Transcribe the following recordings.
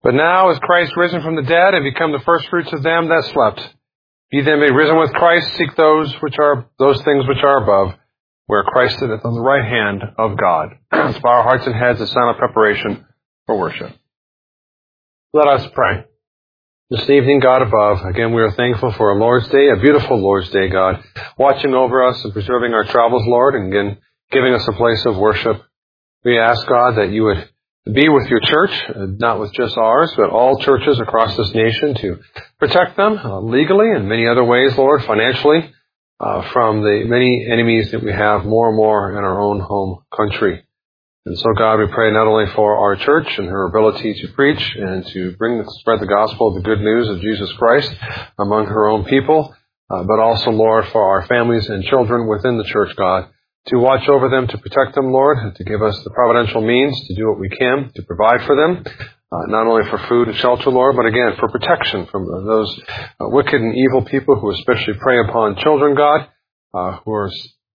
But now is Christ risen from the dead and become the firstfruits of them that slept. Ye then be risen with Christ, seek those things which are above, where Christ sitteth on the right hand of God. Let's bow our hearts and heads as silent preparation for worship. Let us pray. This evening, God above, again we are thankful for a Lord's Day, a beautiful Lord's Day, God, watching over us and preserving our travels, Lord, and again giving us a place of worship. We ask, God, that you would be with your church, not with just ours, but all churches across this nation, to protect them legally and many other ways, Lord, financially, from the many enemies that we have more and more in our own home country. And so, God, we pray not only for our church and her ability to preach and to spread the gospel, the good news of Jesus Christ among her own people, but also, Lord, for our families and children within the church, God, to watch over them, to protect them, Lord, and to give us the providential means to do what we can to provide for them, not only for food and shelter, Lord, but again, for protection from those wicked and evil people who especially prey upon children, God, who are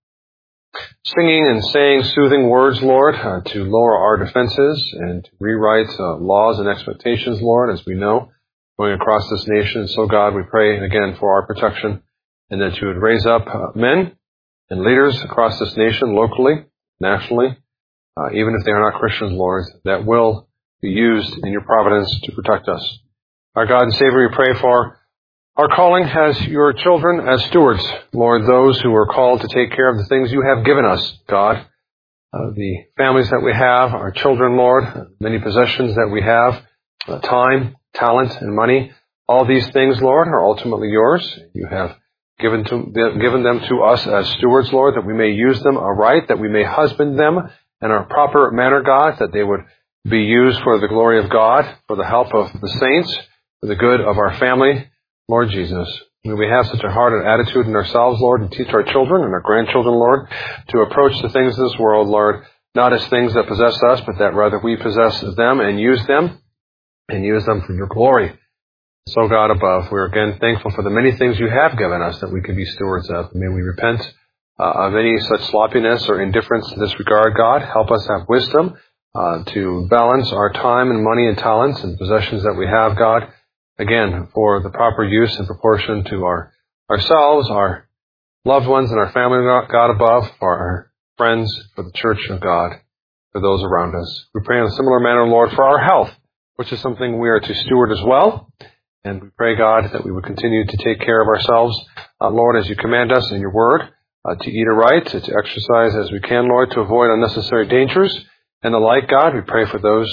singing and saying soothing words, Lord, to lower our defenses and to rewrite laws and expectations, Lord, as we know, going across this nation. So, God, we pray again for our protection and that you would raise up men and leaders across this nation, locally, nationally, even if they are not Christians, Lord, that will be used in your providence to protect us. Our God and Savior, we pray for our calling as your children, as stewards, Lord, those who are called to take care of the things you have given us, God, the families that we have, our children, Lord, many possessions that we have, time, talent, and money. All these things, Lord, are ultimately yours. You have given them to us as stewards, Lord, that we may use them aright, that we may husband them in a proper manner, God, that they would be used for the glory of God, for the help of the saints, for the good of our family, Lord Jesus. May we have such a heart and attitude in ourselves, Lord, and teach our children and our grandchildren, Lord, to approach the things of this world, Lord, not as things that possess us, but that rather we possess them and use them for your glory. So, God above, we are again thankful for the many things you have given us that we can be stewards of. May we repent of any such sloppiness or indifference in this regard, God. Help us have wisdom to balance our time and money and talents and possessions that we have, God, again, for the proper use and proportion to ourselves, our loved ones, and our family, God above, for our friends, for the church of God, for those around us. We pray in a similar manner, Lord, for our health, which is something we are to steward as well. And we pray, God, that we would continue to take care of ourselves, Lord, as you command us in your word, to eat aright, to exercise as we can, Lord, to avoid unnecessary dangers and the like, God. We pray for those,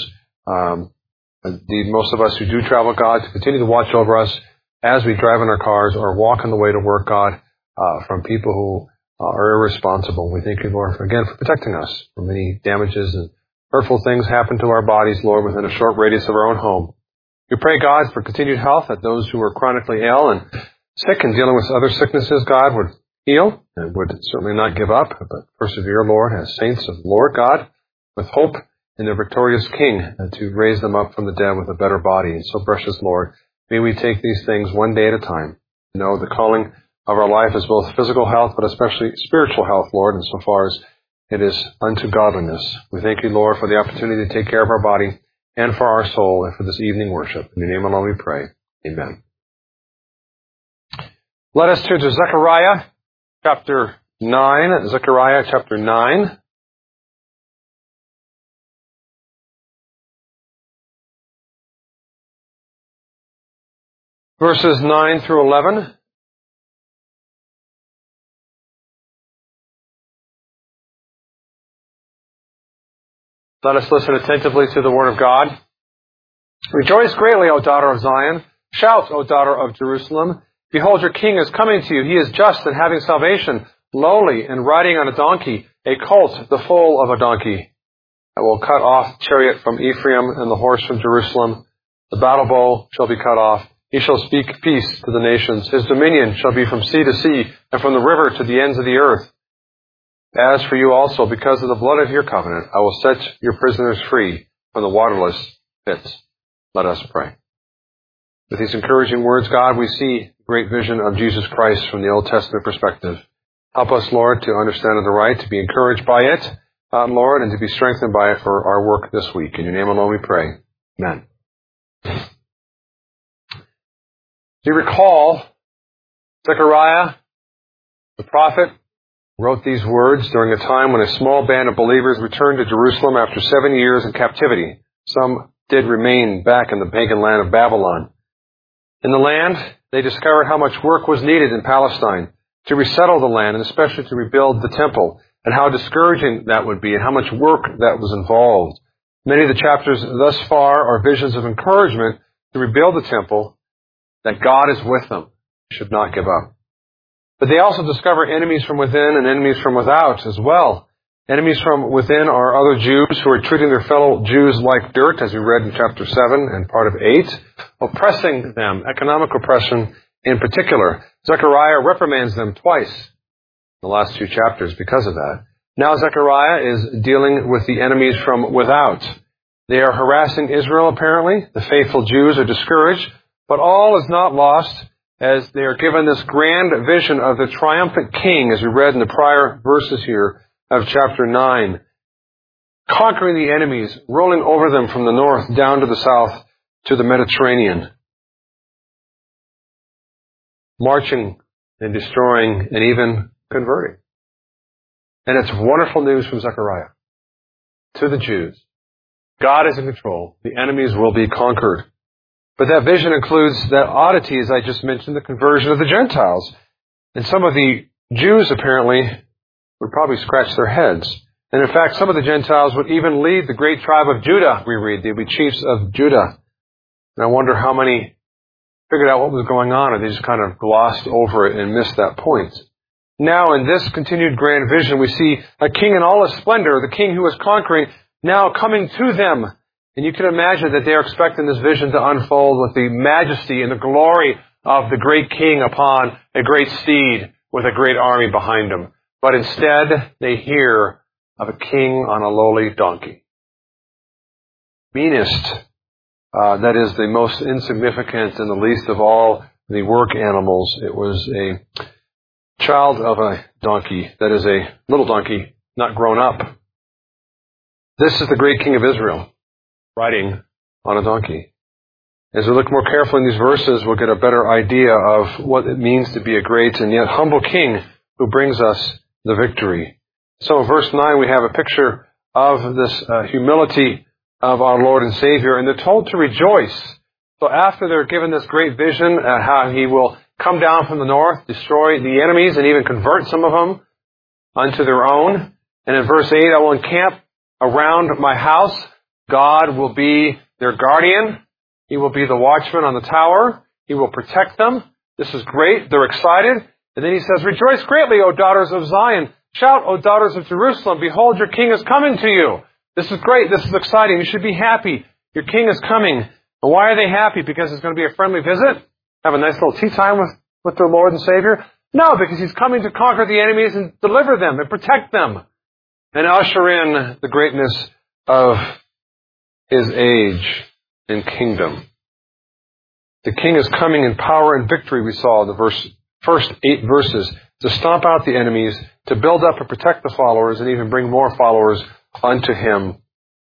most of us who do travel, God, to continue to watch over us as we drive in our cars or walk on the way to work, God, from people who are irresponsible. We thank you, Lord, again, for protecting us from any damages and hurtful things happen to our bodies, Lord, within a short radius of our own home. We pray, God, for continued health, that those who are chronically ill and sick and dealing with other sicknesses, God, would heal and would certainly not give up, but persevere, Lord, as saints of the Lord, God, with hope in the victorious King, and to raise them up from the dead with a better body. And so, precious Lord, may we take these things one day at a time. Know the calling of our life is both physical health, but especially spiritual health, Lord, insofar as it is unto godliness. We thank you, Lord, for the opportunity to take care of our body and for our soul, and for this evening worship. In your name alone we pray. Amen. Let us turn to Zechariah chapter 9. Zechariah chapter 9. Verses 9 through 11. Let us listen attentively to the word of God. Rejoice greatly, O daughter of Zion. Shout, O daughter of Jerusalem. Behold, your king is coming to you. He is just and having salvation, lowly and riding on a donkey, a colt, the foal of a donkey. I will cut off the chariot from Ephraim and the horse from Jerusalem. The battle bow shall be cut off. He shall speak peace to the nations. His dominion shall be from sea to sea and from the river to the ends of the earth. As for you also, because of the blood of your covenant, I will set your prisoners free from the waterless pits. Let us pray. With these encouraging words, God, we see great vision of Jesus Christ from the Old Testament perspective. Help us, Lord, to understand it aright, to be encouraged by it, Lord, and to be strengthened by it for our work this week. In your name alone we pray. Amen. you recall, Zechariah, the prophet, wrote these words during a time when a small band of believers returned to Jerusalem after 7 years in captivity. Some did remain back in the pagan land of Babylon. In the land, they discovered how much work was needed in Palestine to resettle the land and especially to rebuild the temple, and how discouraging that would be and how much work that was involved. Many of the chapters thus far are visions of encouragement to rebuild the temple, that God is with them, should not give up. But they also discover enemies from within and enemies from without as well. Enemies from within are other Jews who are treating their fellow Jews like dirt, as we read in chapter 7 and part of 8, oppressing them, economic oppression in particular. Zechariah reprimands them twice in the last 2 chapters because of that. Now Zechariah is dealing with the enemies from without. They are harassing Israel, apparently. The faithful Jews are discouraged, but all is not lost as they are given this grand vision of the triumphant king, as we read in the prior verses here of chapter 9, conquering the enemies, rolling over them from the north down to the south to the Mediterranean, marching and destroying and even converting. And it's wonderful news from Zechariah to the Jews. God is in control. The enemies will be conquered. But that vision includes that oddity, as I just mentioned, the conversion of the Gentiles. And some of the Jews apparently would probably scratch their heads. And in fact, some of the Gentiles would even lead the great tribe of Judah, we read. They would be chiefs of Judah. And I wonder how many figured out what was going on, or they just kind of glossed over it and missed that point. Now, in this continued grand vision, we see a king in all his splendor, the king who was conquering, now coming to them. And you can imagine that they are expecting this vision to unfold with the majesty and the glory of the great king upon a great steed with a great army behind him. But instead, they hear of a king on a lowly donkey. Meanest, that is the most insignificant and the least of all the work animals. It was a child of a donkey, that is a little donkey, not grown up. This is the great king of Israel, riding on a donkey. As we look more carefully in these verses, we'll get a better idea of what it means to be a great and yet humble king who brings us the victory. So in verse 9, we have a picture of this humility of our Lord and Savior, and they're told to rejoice. So after they're given this great vision, how He will come down from the north, destroy the enemies, and even convert some of them unto their own. And in verse 8, I will encamp around my house. God will be their guardian. He will be the watchman on the tower. He will protect them. This is great. They're excited. And then he says, rejoice greatly, O daughters of Zion. Shout, O daughters of Jerusalem. Behold, your king is coming to you. This is great. This is exciting. You should be happy. Your king is coming. And why are they happy? Because it's going to be a friendly visit? Have a nice little tea time with their Lord and Savior? No, because he's coming to conquer the enemies and deliver them and protect them and usher in the greatness of his age and kingdom. The king is coming in power and victory, we saw in the first 8 verses, to stomp out the enemies, to build up and protect the followers, and even bring more followers unto him.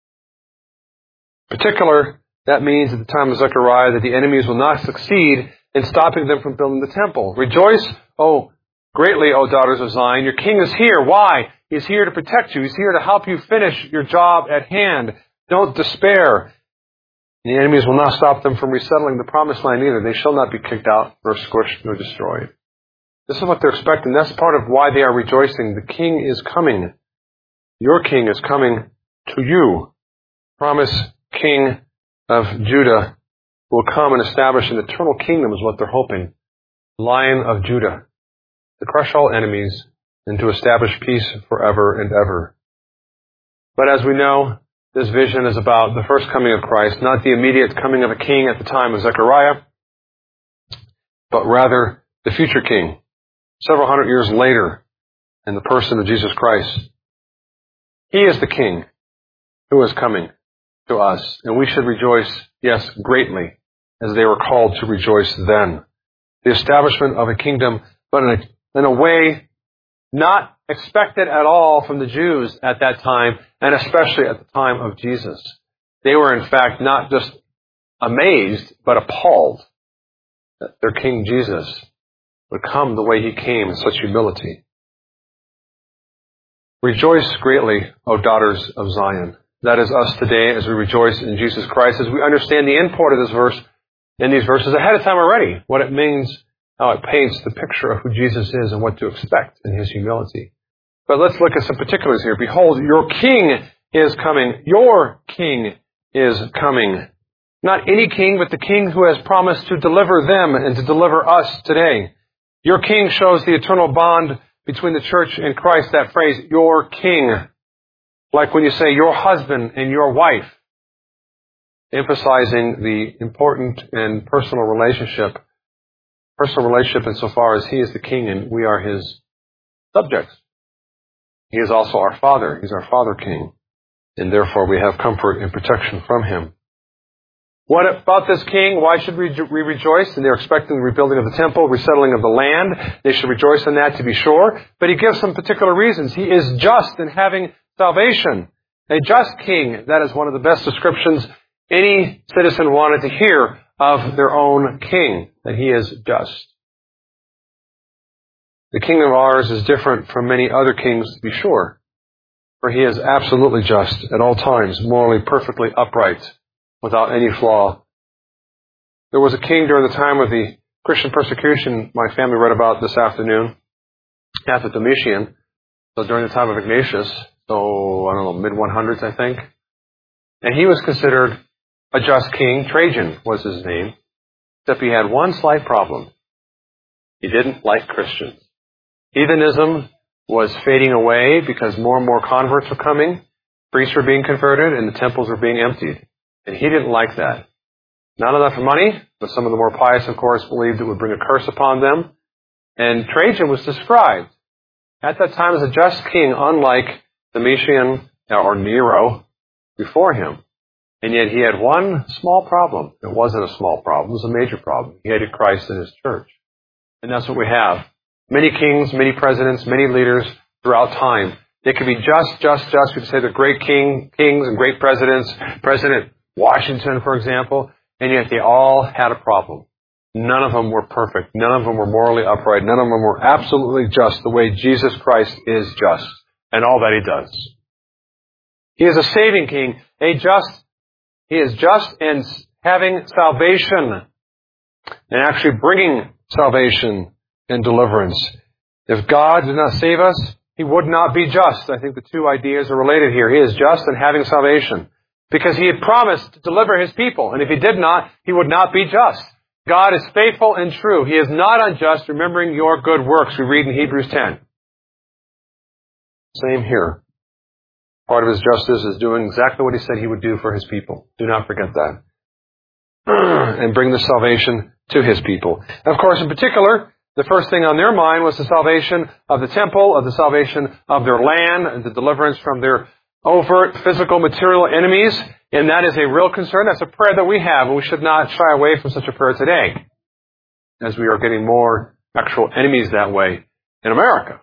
In particular, that means at the time of Zechariah that the enemies will not succeed in stopping them from building the temple. Rejoice, greatly, O daughters of Zion. Your king is here. Why? He's here to protect you. He's here to help you finish your job at hand. Don't despair. The enemies will not stop them from resettling the promised land either. They shall not be kicked out, nor scorched, nor destroyed. This is what they're expecting. That's part of why they are rejoicing. The king is coming. Your king is coming to you. Promise king of Judah will come and establish an eternal kingdom is what they're hoping. Lion of Judah, to crush all enemies and to establish peace forever and ever. But as we know, this vision is about the first coming of Christ, not the immediate coming of a king at the time of Zechariah, but rather the future king, several hundred years later, in the person of Jesus Christ. He is the king who is coming to us, and we should rejoice, yes, greatly, as they were called to rejoice then. The establishment of a kingdom, but in a way not expected at all from the Jews at that time, and especially at the time of Jesus. They were, in fact, not just amazed, but appalled that their King Jesus would come the way he came in such humility. Rejoice greatly, O daughters of Zion. That is us today as we rejoice in Jesus Christ, as we understand the import of this verse in these verses ahead of time already, what it means, how it paints the picture of who Jesus is and what to expect in his humility. But let's look at some particulars here. Behold, your King is coming. Your King is coming. Not any king, but the King who has promised to deliver them and to deliver us today. Your King shows the eternal bond between the church and Christ, that phrase, your King. Like when you say your husband and your wife, emphasizing the important and personal relationship insofar as he is the King and we are his subjects. He is also our Father. He's our Father King. And therefore we have comfort and protection from him. What about this King? Why should we rejoice? And they're expecting the rebuilding of the temple, resettling of the land. They should rejoice in that, to be sure. But he gives some particular reasons. He is just in having salvation. A just King. That is one of the best descriptions any citizen wanted to hear of their own King, that he is just. The King of ours is different from many other kings, to be sure. For he is absolutely just at all times, morally perfectly upright, without any flaw. There was a king during the time of the Christian persecution my family read about this afternoon, after Domitian, so during the time of Ignatius, mid-100s, I think. And he was considered a just king. Trajan was his name, except he had one slight problem. He didn't like Christians. Heathenism was fading away because more and more converts were coming. Priests were being converted and the temples were being emptied. And he didn't like that. Not enough money, but some of the more pious, of course, believed it would bring a curse upon them. And Trajan was described at that time as a just king, unlike Domitian or Nero before him. And yet he had one small problem. It wasn't a small problem. It was a major problem. He hated Christ and his church. And that's what we have. Many kings, many presidents, many leaders throughout time. They could be just. We could say they're great kings and great presidents. President Washington, for example. And yet they all had a problem. None of them were perfect. None of them were morally upright. None of them were absolutely just the way Jesus Christ is just and all that he does. He is a saving king, he is just and having salvation and actually bringing salvation and deliverance. If God did not save us, he would not be just. I think the two ideas are related here. He is just and having salvation because he had promised to deliver his people. And if he did not, he would not be just. God is faithful and true. He is not unjust, remembering your good works. We read in Hebrews 10. Same here. Part of his justice is doing exactly what he said he would do for his people. Do not forget that. And bring the salvation to his people. And of course, in particular, the first thing on their mind was the salvation of the temple, of the salvation of their land, and the deliverance from their overt physical material enemies. And that is a real concern. That's a prayer that we have, and we should not shy away from such a prayer today, as we are getting more actual enemies that way in America.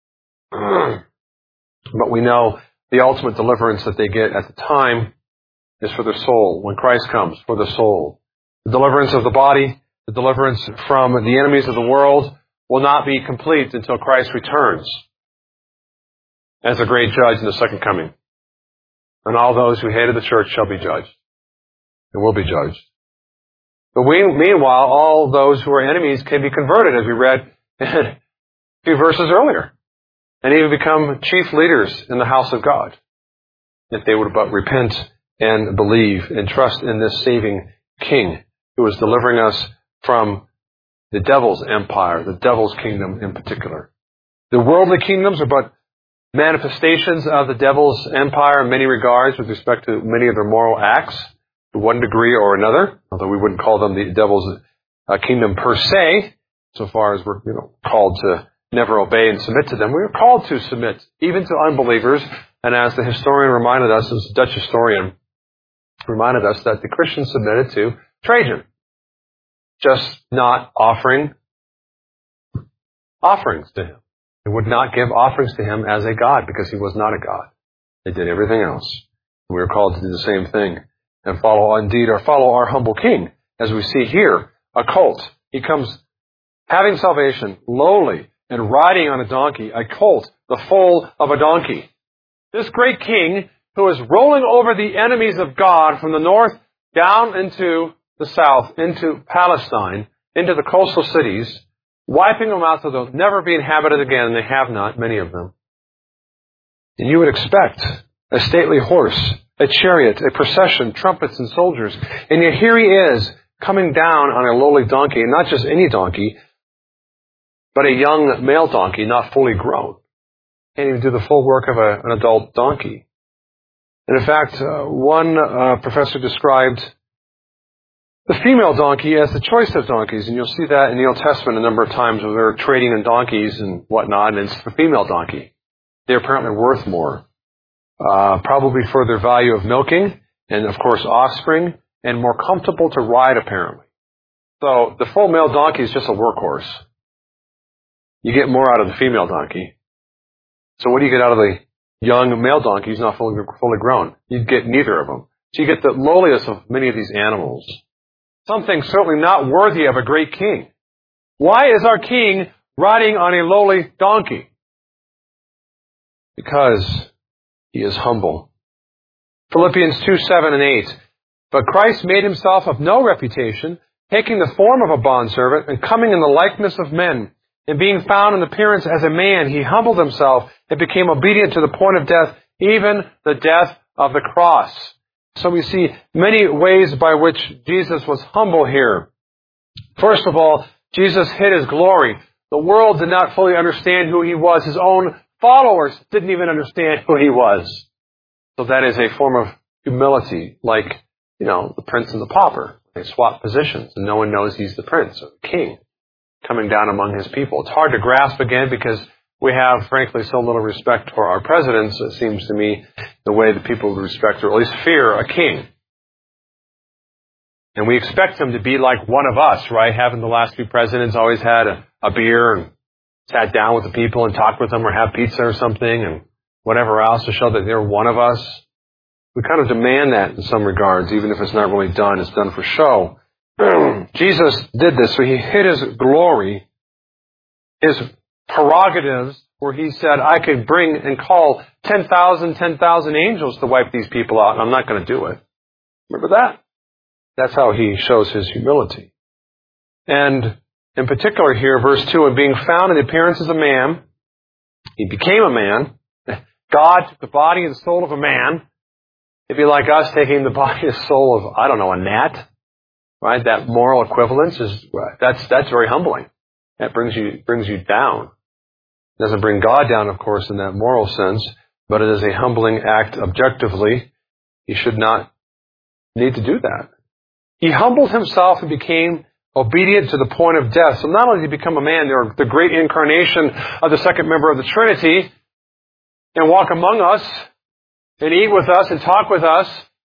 But we know the ultimate deliverance that they get at the time is for their soul. When Christ comes, for the soul. The deliverance of the body, the deliverance from the enemies of the world will not be complete until Christ returns as a great judge in the second coming. And all those who hated the church shall be judged and will be judged. But meanwhile, all those who are enemies can be converted, as we read a few verses earlier, and even become chief leaders in the house of God, if they would but repent and believe and trust in this saving King who is delivering us from the devil's empire, the devil's kingdom in particular. The worldly kingdoms are but manifestations of the devil's empire in many regards with respect to many of their moral acts, to one degree or another, although we wouldn't call them the devil's kingdom per se, so far as we're called to never obey and submit to them. We are called to submit even to unbelievers, and as the historian reminded us, as the Dutch historian reminded us, that the Christians submitted to Trajan, just not offering offerings to him. They would not give offerings to him as a god because he was not a god. They did everything else. We are called to do the same thing and follow our humble king, as we see here, a cult He comes having salvation, lowly, and riding on a donkey, a colt, the foal of a donkey. This great king, who is rolling over the enemies of God from the north down into the south, into Palestine, into the coastal cities, wiping them out so they'll never be inhabited again, and they have not, many of them. And you would expect a stately horse, a chariot, a procession, trumpets and soldiers. And yet here he is, coming down on a lowly donkey, and not just any donkey, but a young male donkey, not fully grown. Can't even do the full work of an adult donkey. And in fact, one professor described the female donkey as the choice of donkeys, and you'll see that in the Old Testament a number of times when they're trading in donkeys and whatnot, and it's the female donkey. They're apparently worth more, probably for their value of milking, and of course offspring, and more comfortable to ride apparently. So the full male donkey is just a workhorse. You get more out of the female donkey. So what do you get out of the young male donkey who's not fully grown? You get neither of them. So you get the lowliest of many of these animals. Something certainly not worthy of a great king. Why is our king riding on a lowly donkey? Because he is humble. Philippians 2:7 and 8. But Christ made himself of no reputation, taking the form of a bondservant and coming in the likeness of men. And being found in appearance as a man, he humbled himself and became obedient to the point of death, even the death of the cross. So we see many ways by which Jesus was humble here. First of all, Jesus hid his glory. The world did not fully understand who he was. His own followers didn't even understand who he was. So that is a form of humility, like, the prince and the pauper. They swap positions, and no one knows he's the prince or the king coming down among his people. It's hard to grasp again because we have, frankly, so little respect for our presidents, it seems to me, the way that people would respect or at least fear a king. And we expect him to be like one of us, right? Haven't the last few presidents always had a beer and sat down with the people and talked with them or have pizza or something and whatever else to show that they're one of us? We kind of demand that in some regards, even if it's not really done. It's done for show. Jesus did this, so he hid his glory, his prerogatives, where he said, I could bring and call 10,000 angels to wipe these people out, and I'm not going to do it. Remember that? That's how he shows his humility. And in particular here, verse 2, and being found in the appearance as a man, he became a man. God took the body and soul of a man. It'd be like us taking the body and soul of, a gnat. Right? That moral equivalence that's very humbling. That brings you down. It doesn't bring God down, of course, in that moral sense, but it is a humbling act objectively. He should not need to do that. He humbled himself and became obedient to the point of death. So not only did he become a man, the great incarnation of the second member of the Trinity, and walk among us, and eat with us, and talk with us,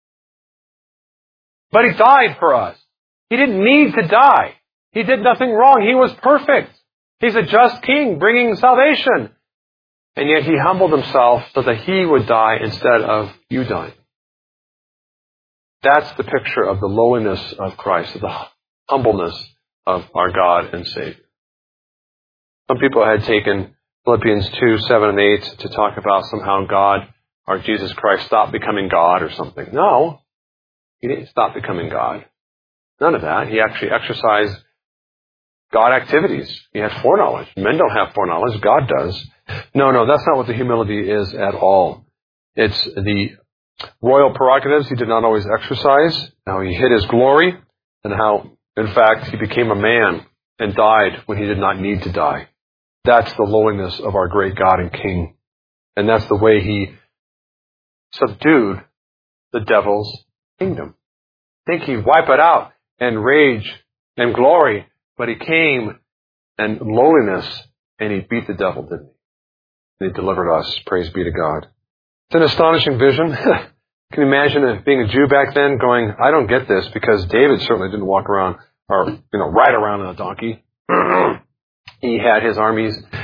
but he died for us. He didn't need to die. He did nothing wrong. He was perfect. He's a just king bringing salvation. And yet he humbled himself so that he would die instead of you dying. That's the picture of the lowliness of Christ, of the humbleness of our God and Savior. Some people had taken Philippians 2:7 and 8 to talk about somehow God, or Jesus Christ, stopped becoming God or something. No, he didn't stop becoming God. None of that. He actually exercised God activities. He had foreknowledge. Men don't have foreknowledge. God does. No, that's not what the humility is at all. It's the royal prerogatives he did not always exercise, how he hid his glory, and how, in fact, he became a man and died when he did not need to die. That's the lowliness of our great God and King. And that's the way he subdued the devil's kingdom. I think he'd wipe it out and rage and glory, but he came in lowliness and he beat the devil, didn't he? And he delivered us. Praise be to God. It's an astonishing vision. Can you imagine being a Jew back then going, I don't get this, because David certainly didn't walk around or, ride around on a donkey. He had his armies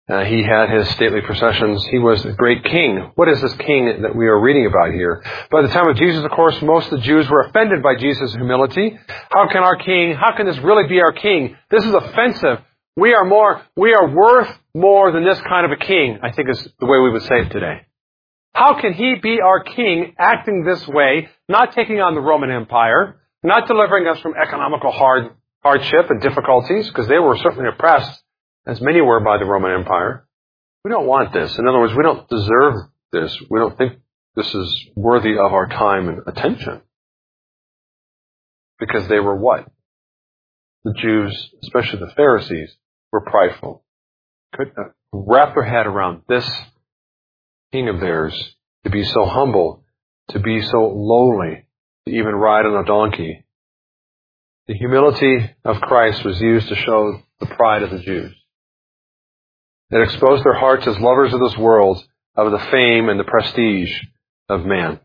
He had his stately processions. He was the great king. What is this king that we are reading about here? By the time of Jesus, of course, most of the Jews were offended by Jesus' humility. How can this really be our king? This is offensive. We are worth more than this kind of a king, I think is the way we would say it today. How can he be our king acting this way, not taking on the Roman Empire, not delivering us from economical hardship and difficulties, because they were certainly oppressed, as many were by the Roman Empire. We don't want this. In other words, we don't deserve this. We don't think this is worthy of our time and attention. Because they were what? The Jews, especially the Pharisees, were prideful. Couldn't wrap their head around this king of theirs, to be so humble, to be so lowly, to even ride on a donkey. The humility of Christ was used to show the pride of the Jews. It exposed their hearts as lovers of this world, of the fame and the prestige of man.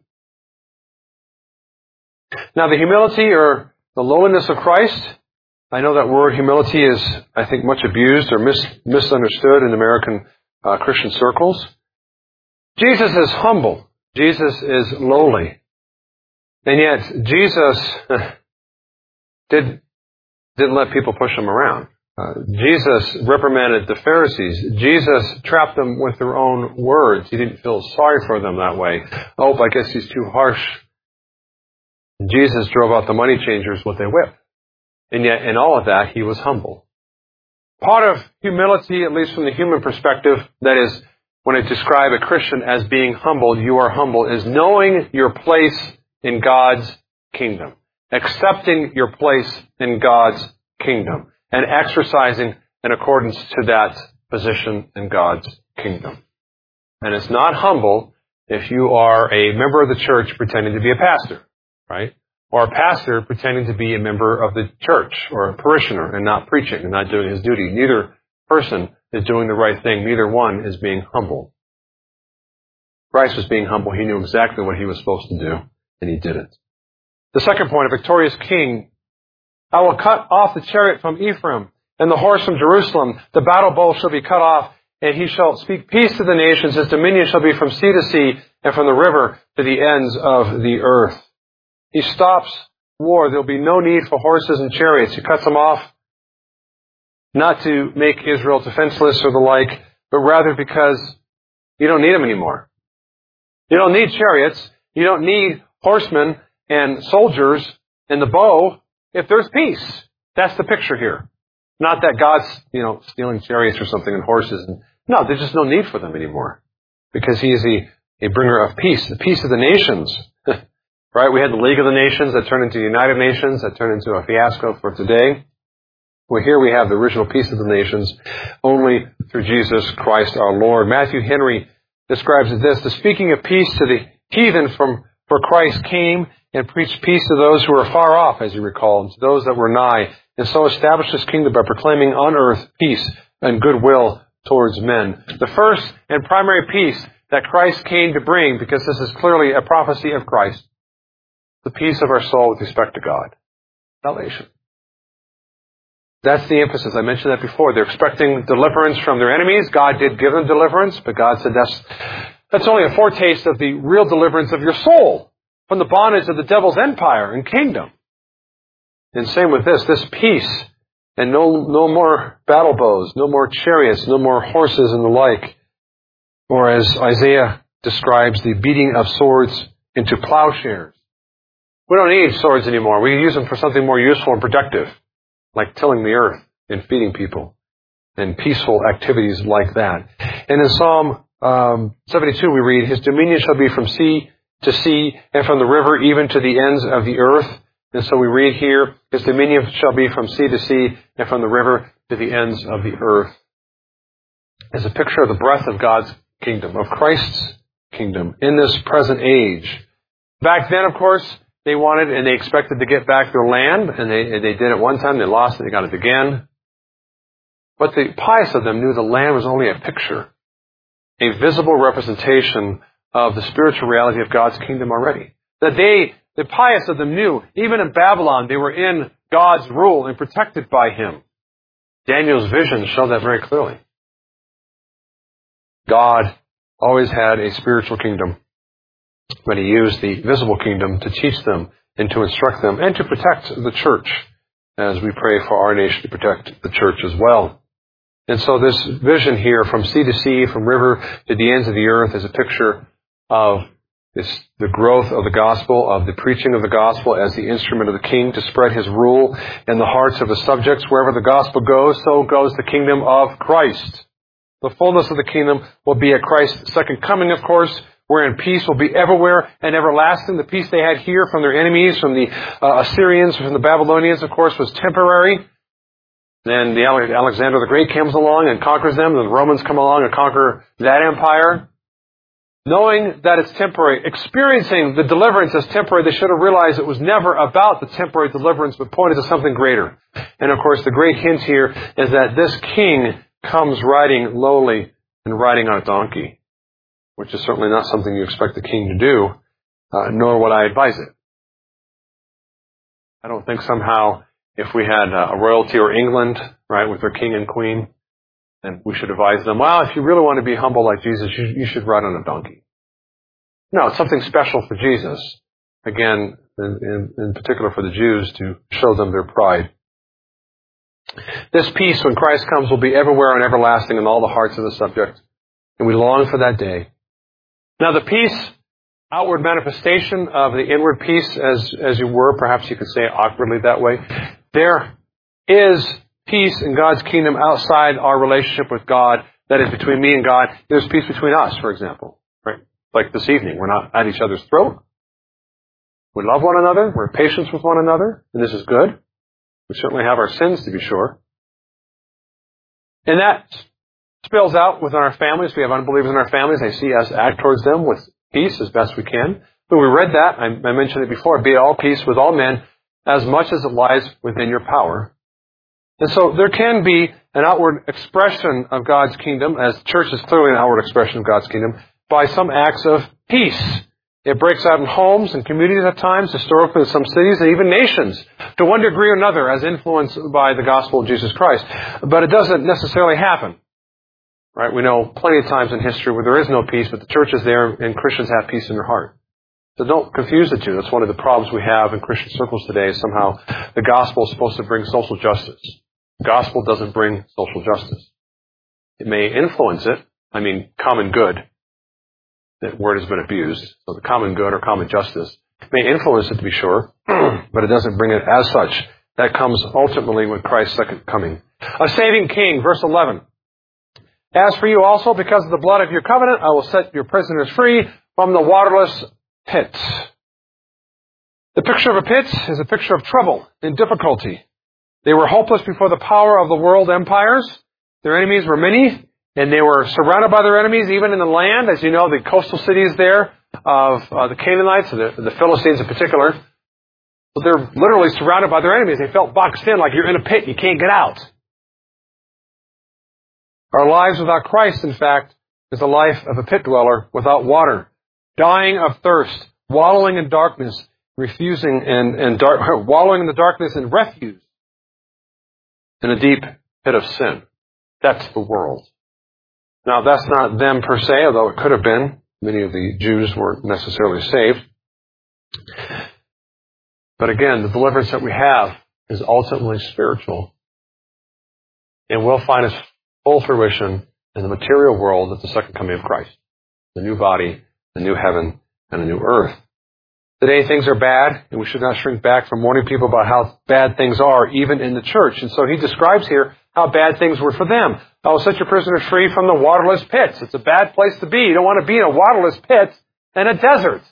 Now the humility or the lowliness of Christ, I know that word humility is, I think, much abused or misunderstood in American Christian circles. Jesus is humble. Jesus is lowly. And yet Jesus didn't let people push him around. Jesus reprimanded the Pharisees. Jesus trapped them with their own words. He didn't feel sorry for them that way. Oh, I guess he's too harsh. Jesus drove out the money changers with a whip. And yet, in all of that, he was humble. Part of humility, at least from the human perspective, that is, when I describe a Christian as being humble, you are humble, is knowing your place in God's kingdom. Accepting your place in God's kingdom. And exercising in accordance to that position in God's kingdom. And it's not humble if you are a member of the church pretending to be a pastor, right? Or a pastor pretending to be a member of the church or a parishioner and not preaching and not doing his duty. Neither person is doing the right thing. Neither one is being humble. Christ was being humble. He knew exactly what he was supposed to do, and he did it. The second point, a victorious king. I will cut off the chariot from Ephraim and the horse from Jerusalem. The battle bow shall be cut off, and he shall speak peace to the nations. His dominion shall be from sea to sea and from the river to the ends of the earth. He stops war. There will be no need for horses and chariots. He cuts them off, not to make Israel defenseless or the like, but rather because you don't need them anymore. You don't need chariots. You don't need horsemen and soldiers and the bow if there's peace. That's the picture here. Not that God's, stealing chariots or something and horses. No, there's just no need for them anymore. Because he is a bringer of peace, the peace of the nations. Right? We had the League of the Nations that turned into the United Nations, that turned into a fiasco for today. Well, here we have the original peace of the nations, only through Jesus Christ our Lord. Matthew Henry describes it this: the speaking of peace to the heathen for Christ came and preached peace to those who were far off, as you recall, and to those that were nigh, and so established his kingdom by proclaiming on earth peace and goodwill towards men. The first and primary peace that Christ came to bring, because this is clearly a prophecy of Christ, the peace of our soul with respect to God. Salvation. That's the emphasis. I mentioned that before. They're expecting deliverance from their enemies. God did give them deliverance, but God said that's only a foretaste of the real deliverance of your soul from the bondage of the devil's empire and kingdom. And same with this peace, and no more battle bows, no more chariots, no more horses and the like. Or as Isaiah describes, the beating of swords into plowshares. We don't need swords anymore. We use them for something more useful and productive, like tilling the earth and feeding people and peaceful activities like that. And in Psalm 72 we read, his dominion shall be from sea to sea and from the river even to the ends of the earth. And so we read here, his dominion shall be from sea to sea and from the river to the ends of the earth. It's a picture of the breadth of God's kingdom, of Christ's kingdom in this present age. Back then, of course, they wanted and they expected to get back their land, and they did it one time, they lost it, they got it again. But the pious of them knew the land was only a picture, a visible representation of the spiritual reality of God's kingdom already. That the pious of them knew, even in Babylon, they were in God's rule and protected by Him. Daniel's visions show that very clearly. God always had a spiritual kingdom, but He used the visible kingdom to teach them and to instruct them and to protect the church, as we pray for our nation to protect the church as well. And so this vision here, from sea to sea, from river to the ends of the earth, is a picture of the growth of the gospel, of the preaching of the gospel as the instrument of the king to spread his rule in the hearts of his subjects. Wherever the gospel goes, so goes the kingdom of Christ. The fullness of the kingdom will be at Christ's second coming, of course, wherein peace will be everywhere and everlasting. The peace they had here from their enemies, from the Assyrians, from the Babylonians, of course, was temporary. Then Alexander the Great comes along and conquers them. Then the Romans come along and conquer that empire. Knowing that it's temporary, experiencing the deliverance as temporary, they should have realized it was never about the temporary deliverance, but pointed to something greater. And of course, the great hint here is that this king comes riding lowly and riding on a donkey, which is certainly not something you expect the king to do, nor would I advise it. I don't think somehow if we had a royalty or England, right, with their king and queen, and we should advise them, well, if you really want to be humble like Jesus, you should ride on a donkey. No, it's something special for Jesus. Again, in particular for the Jews, to show them their pride. This peace, when Christ comes, will be everywhere and everlasting in all the hearts of the subject. And we long for that day. Now, the peace, outward manifestation of the inward peace, as you were, perhaps you could say awkwardly that way, there is peace in God's kingdom outside our relationship with God, that is between me and God. There's peace between us, for example, right? Like this evening, we're not at each other's throat. We love one another. We're patient with one another, and this is good. We certainly have our sins, to be sure. And that spills out within our families. We have unbelievers in our families. They see us act towards them with peace as best we can. But we read that, I mentioned it before, be at all peace with all men, as much as it lies within your power. And so there can be an outward expression of God's kingdom, as the church is clearly an outward expression of God's kingdom, by some acts of peace. It breaks out in homes and communities at times, historically in some cities, and even nations, to one degree or another, as influenced by the gospel of Jesus Christ. But it doesn't necessarily happen. Right? We know plenty of times in history where there is no peace, but the church is there and Christians have peace in their heart. So don't confuse the two. That's one of the problems we have in Christian circles today, is somehow the gospel is supposed to bring social justice. The gospel doesn't bring social justice. It may influence it. Common good. That word has been abused. So the common good or common justice may influence it, to be sure, but it doesn't bring it as such. That comes ultimately with Christ's second coming. A saving king, verse 11. As for you also, because of the blood of your covenant, I will set your prisoners free from the waterless pit. The picture of a pit is a picture of trouble and difficulty. They were hopeless before the power of the world empires. Their enemies were many, and they were surrounded by their enemies, even in the land. As you know, the coastal cities there of the Canaanites, the Philistines in particular, but they're literally surrounded by their enemies. They felt boxed in like you're in a pit, you can't get out. Our lives without Christ, in fact, is the life of a pit dweller without water, dying of thirst, wallowing in darkness, wallowing in the darkness in refuse, in a deep pit of sin. That's the world. Now, that's not them per se, although it could have been. Many of the Jews weren't necessarily saved. But again, the deliverance that we have is ultimately spiritual. And will find its full fruition in the material world at the second coming of Christ. The new body, the new heaven, and the new earth. Today things are bad, and we should not shrink back from warning people about how bad things are, even in the church. And so he describes here how bad things were for them. I will set your prisoners free from the waterless pits. It's a bad place to be. You don't want to be in a waterless pit in a desert.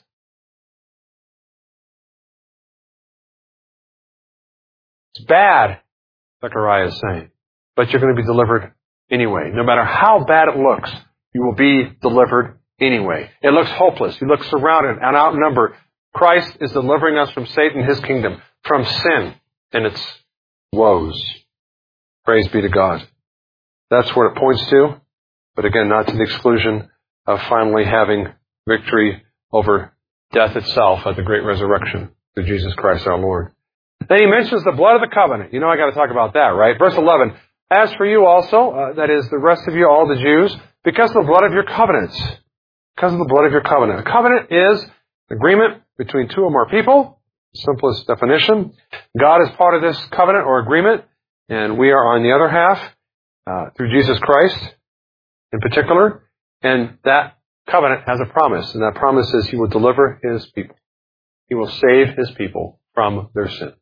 It's bad, Zechariah is saying. But you're going to be delivered anyway. No matter how bad it looks, you will be delivered anyway. It looks hopeless. You look surrounded and outnumbered. Christ is delivering us from Satan, his kingdom, from sin and its woes. Praise be to God. That's what it points to, but again, not to the exclusion of finally having victory over death itself at the great resurrection through Jesus Christ our Lord. Then he mentions the blood of the covenant. You know I got to talk about that, right? Verse 11, As for you also, that is, the rest of you, all the Jews, because of the blood of your covenants. Because of the blood of your covenant. A covenant is agreement between two or more people. Simplest definition. God is part of this covenant or agreement, and we are on the other half, through Jesus Christ in particular. And that covenant has a promise, and that promise is He will deliver His people. He will save His people from their sins.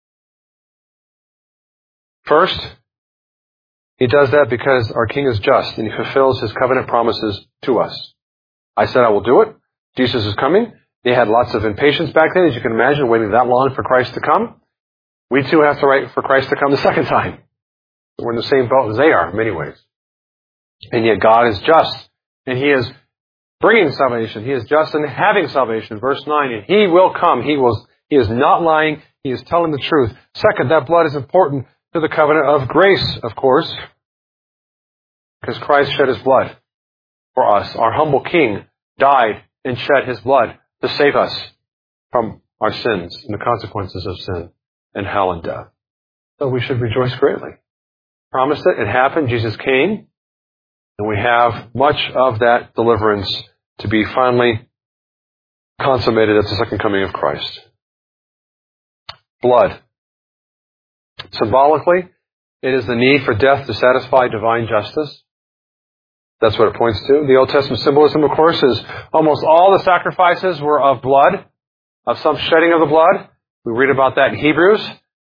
First, He does that because our King is just, and He fulfills His covenant promises to us. I said I will do it. Jesus is coming. They had lots of impatience back then, as you can imagine, waiting that long for Christ to come. We too have to wait for Christ to come the second time. We're in the same boat as they are in many ways. And yet God is just, and He is bringing salvation. He is just in having salvation. Verse 9, and He will come. He is not lying. He is telling the truth. Second, that blood is important to the covenant of grace, of course, because Christ shed His blood for us. Our humble King died and shed His blood to save us from our sins and the consequences of sin and hell and death. So we should rejoice greatly. Promised it. It happened. Jesus came. And we have much of that deliverance to be finally consummated at the second coming of Christ. Blood. Symbolically, it is the need for death to satisfy divine justice. That's what it points to. The Old Testament symbolism, of course, is almost all the sacrifices were of blood, of some shedding of the blood. We read about that in Hebrews.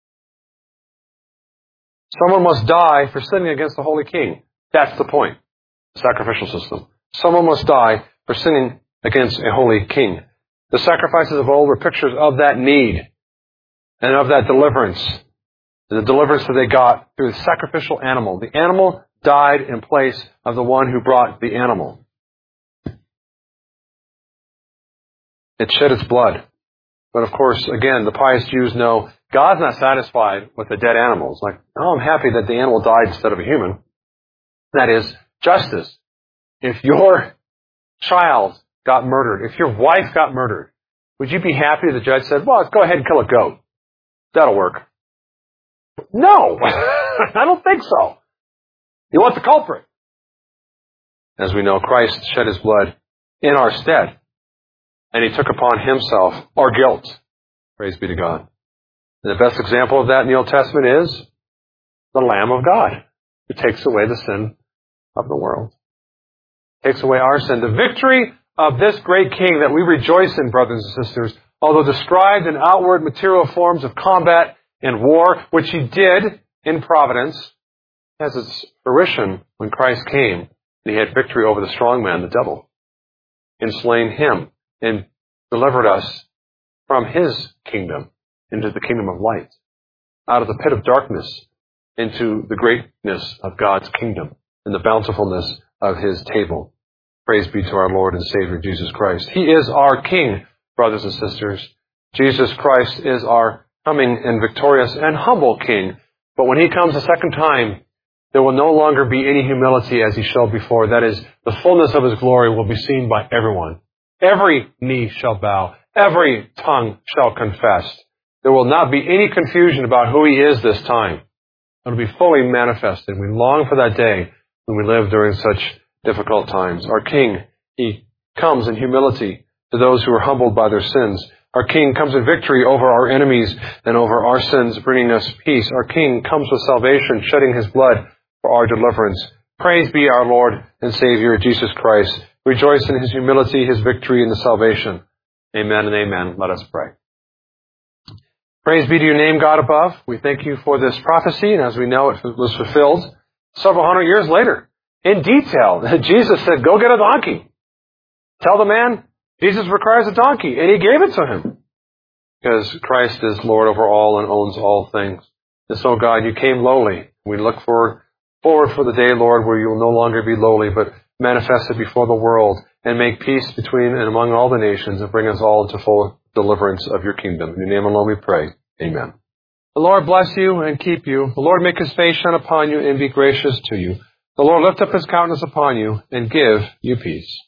Someone must die for sinning against the Holy King. That's the point. Sacrificial system. Someone must die for sinning against a holy king. The sacrifices of old were pictures of that need and of that deliverance. The deliverance that they got through the sacrificial animal. The animal died in place of the one who brought the animal. It shed its blood. But of course, again, the pious Jews know God's not satisfied with the dead animals. Like, oh, I'm happy that the animal died instead of a human. That is justice. If your child got murdered, if your wife got murdered, would you be happy if the judge said, well, let's go ahead and kill a goat? That'll work. No, I don't think so. You want the culprit. As we know, Christ shed His blood in our stead, and He took upon Himself our guilt. Praise be to God. And the best example of that in the Old Testament is the Lamb of God, who takes away the sin of the world. Takes away our sin. The victory of this great King that we rejoice in, brothers and sisters, although described in outward material forms of combat and war, which He did in providence, has its fruition when Christ came and He had victory over the strong man, the devil, and slain him and delivered us from his kingdom into the kingdom of light, out of the pit of darkness into the greatness of God's kingdom and the bountifulness of His table. Praise be to our Lord and Savior, Jesus Christ. He is our King, brothers and sisters. Jesus Christ is our coming and victorious and humble King. But when He comes a second time, there will no longer be any humility as He showed before. That is, the fullness of His glory will be seen by everyone. Every knee shall bow. Every tongue shall confess. There will not be any confusion about who He is this time. It will be fully manifested. We long for that day when we live during such difficult times. Our King, He comes in humility to those who are humbled by their sins. Our King comes in victory over our enemies and over our sins, bringing us peace. Our King comes with salvation, shedding His blood for our deliverance. Praise be our Lord and Savior, Jesus Christ. Rejoice in His humility, His victory, and the salvation. Amen and amen. Let us pray. Praise be to your name, God above. We thank You for this prophecy, and as we know, it was fulfilled several hundred years later. In detail, Jesus said, go get a donkey. Tell the man Jesus requires a donkey, and He gave it to him. Because Christ is Lord over all and owns all things. And so, God, You came lowly. We look forward for the day, Lord, where You will no longer be lowly, but manifested before the world, and make peace between and among all the nations, and bring us all into full deliverance of Your kingdom. In Your name alone we pray. Amen. The Lord bless you and keep you. The Lord make His face shine upon you and be gracious to you. The Lord lift up His countenance upon you and give you peace.